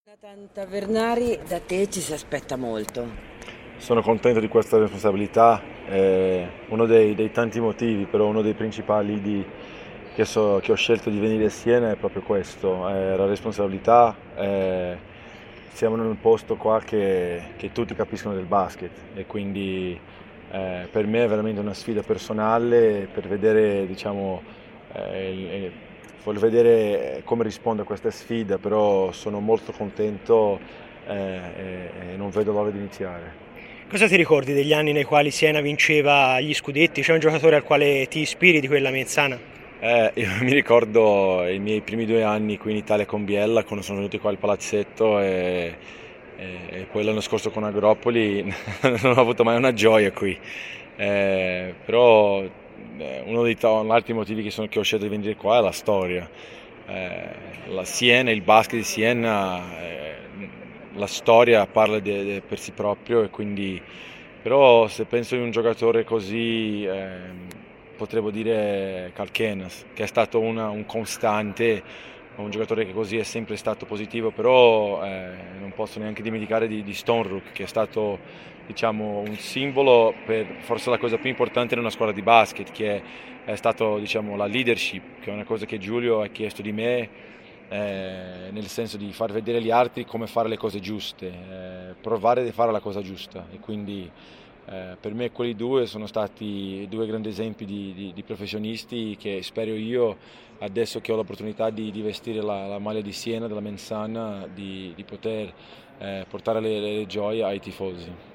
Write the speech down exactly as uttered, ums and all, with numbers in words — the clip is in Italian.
Jonathan Tavernari, da te ci si aspetta molto. Sono contento di questa responsabilità, è uno dei, dei tanti motivi, però uno dei principali di- che, so- che ho scelto di venire a Siena è proprio questo, è la responsabilità. eh, siamo in un posto qua che, che tutti capiscono del basket e quindi eh, per me è veramente una sfida personale per vedere, diciamo, eh, il- il- voglio vedere come rispondo a questa sfida, però sono molto contento eh, e, e non vedo l'ora di iniziare. Cosa ti ricordi degli anni nei quali Siena vinceva gli scudetti? C'è un giocatore al quale ti ispiri di quella mezzana? Eh, io mi ricordo i miei primi due anni qui in Italia con Biella, quando sono venuti qua al palazzetto e, e- e poi l'anno scorso con Agropoli non ho avuto mai una gioia qui. Eh, però eh, uno dei to- altri motivi che, sono- che ho scelto di venire qua è la storia. Eh, la Siena, il basket di Siena, eh, la storia parla de- de- per sé proprio e quindi però se penso in un giocatore così ehm, potremmo dire Calchenas, che è stato una- un costante, un giocatore che così è sempre stato positivo, però eh, non posso neanche dimenticare di, di Stone Brook, che è stato diciamo, un simbolo per forse la cosa più importante in una squadra di basket, che è, è stato diciamo, la leadership, che è una cosa che Giulio ha chiesto di me, eh, nel senso di far vedere agli altri come fare le cose giuste, eh, provare a fare la cosa giusta e quindi eh, per me quelli due sono stati due grandi esempi di, di- di professionisti che spero io, adesso che ho l'opportunità di, di vestire la, la maglia di Siena, della Mensana, di, di poter eh, portare le, le gioie ai tifosi.